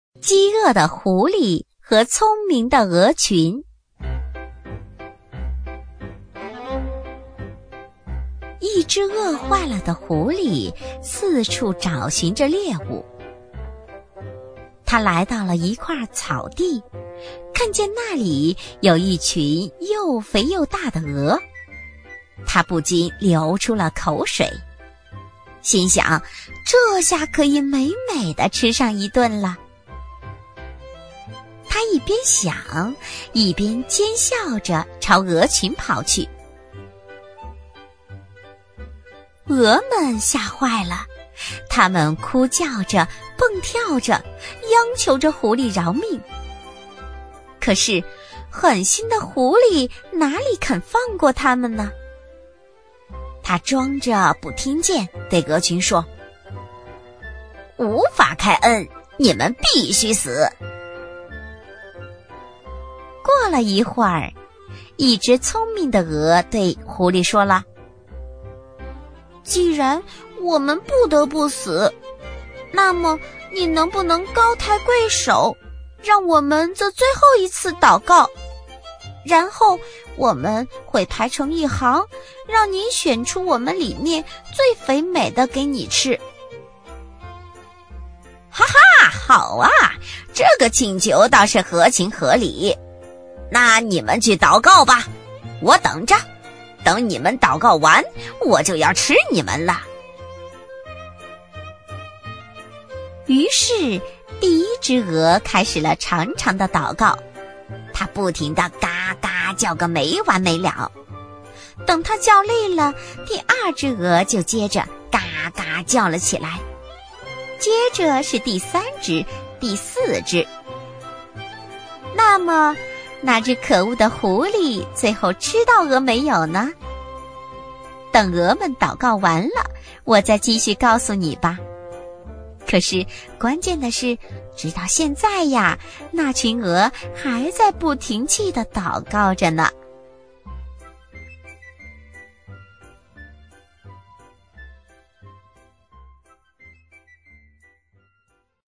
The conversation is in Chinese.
饥饿的狐狸和聪明的鹅群。一只饿坏了的狐狸四处找寻着猎物。它来到了一块草地，看见那里有一群又肥又大的鹅，它不禁流出了口水，心想这下可以美美地吃上一顿了。他一边想，一边尖笑着朝鹅群跑去。鹅们吓坏了，它们哭叫着，蹦跳着，央求着狐狸饶命。可是狠心的狐狸哪里肯放过它们呢？他装着不听见，对鹅群说：无法开恩，你们必须死。过了一会儿，一只聪明的鹅对狐狸说了：既然我们不得不死，那么你能不能高抬贵手，让我们做最后一次祷告，然后我们会排成一行，让您选出我们里面最肥美的给你吃。哈哈，好啊，这个请求倒是合情合理。那你们去祷告吧，我等着，等你们祷告完，我就要吃你们了。于是第一只鹅开始了长长的祷告，它不停地嘎嘎叫个没完没了。等它叫累了，第二只鹅就接着嘎嘎叫了起来，接着是第三只、第四只。那么那只可恶的狐狸最后吃到鹅没有呢？等鹅们祷告完了，我再继续告诉你吧。可是关键的是，直到现在呀，那群鹅还在不停气地祷告着呢。